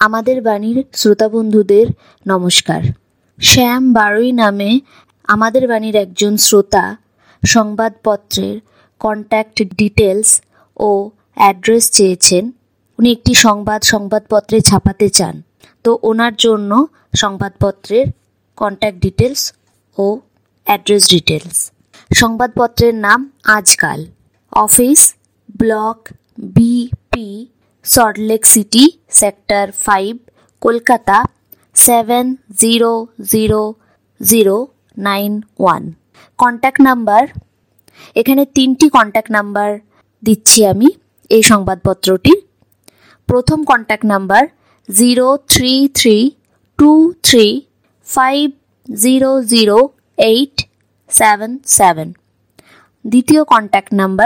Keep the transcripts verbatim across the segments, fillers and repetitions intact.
আমাদের বাণীর শ্রোতা বন্ধুদের নমস্কার। শ্যাম বারুই নামে আমাদের বাণীর একজন শ্রোতা সংবাদপত্রের কন্ট্যাক্ট ডিটেলস ও অ্যাড্রেস চেয়েছেন। উনি একটি সংবাদ সংবাদপত্রে ছাপাতে চান, তো ওনার জন্য সংবাদপত্রের কন্ট্যাক্ট ডিটেলস ও অ্যাড্রেস ডিটেলস। সংবাদপত্রের নাম Aajkaal, office block BP, Salt Lake city, sector five, Kolkata seven zero zero zero nine one. Contact number, এখানে তিনটি কন্ট্যাক্ট নাম্বার দিচ্ছি আমি এই সংবাদপত্রটির। প্রথম contact number zero three three two three five zero zero eight seven seven. দ্বিতীয় contact number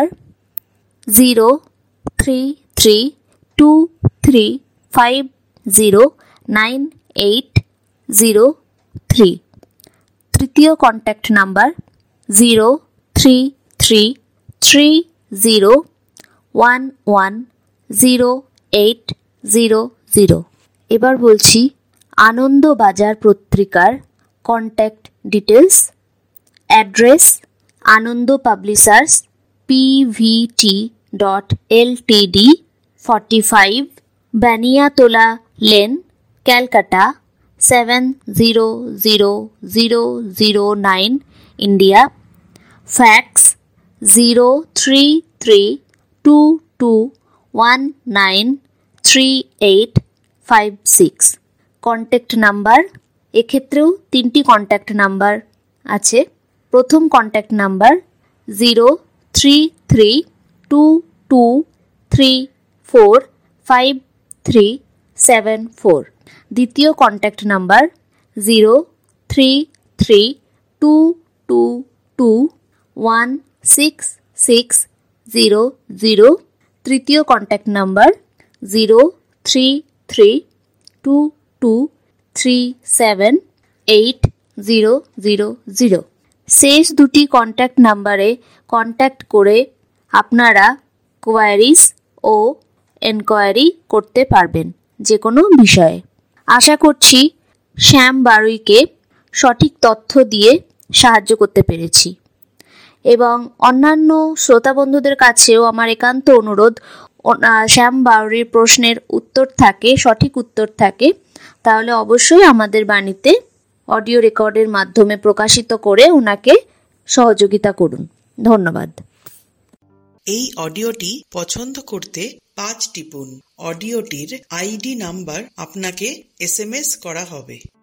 zero three three two three five zero nine eight zero three. তৃতীয় contact number zero three three three zero one one zero eight zero zero. এবার বলছি আনন্দবাজার পত্রিকার contact details. Address Ananda publishers, PVT dot LTD, forty five Baniatola lane, Calcutta seven zero zero zero zero nine, India. Fax zero three three two two one nine three eight five six. Contact number, এক্ষেত্রেও তিনটি contact number আছে। প্রথম contact number zero three three two two three four five three seven four. দ্বিতীয় contact number zero three three two two two one six six zero zero. তৃতীয় contact number zero three three two two three seven eight zero zero zero. শেষ দুটি contact নাম্বারে contact করে আপনারা queries ও enquiry করতে পারবেন যে কোনো বিষয়ে। আশা করছি শ্যাম বারুইকে সঠিক তথ্য দিয়ে সাহায্য করতে পেরেছি, এবং অন্যান্য শ্রোতা বন্ধুদের কাছেও আমার একান্ত অনুরোধ, শ্যাম বারুইর প্রশ্নের উত্তর থাকে, সঠিক উত্তর থাকে, তাহলে অবশ্যই আমাদের বাণীতে অডিও রেকর্ডের মাধ্যমে প্রকাশিত করে ওনাকে সহযোগিতা করুন। ধন্যবাদ। এই অডিওটি পছন্দ করতে পাঁচ টিপুন। অডিওটির আইডি নাম্বার আপনাকে এস এম এস করা হবে।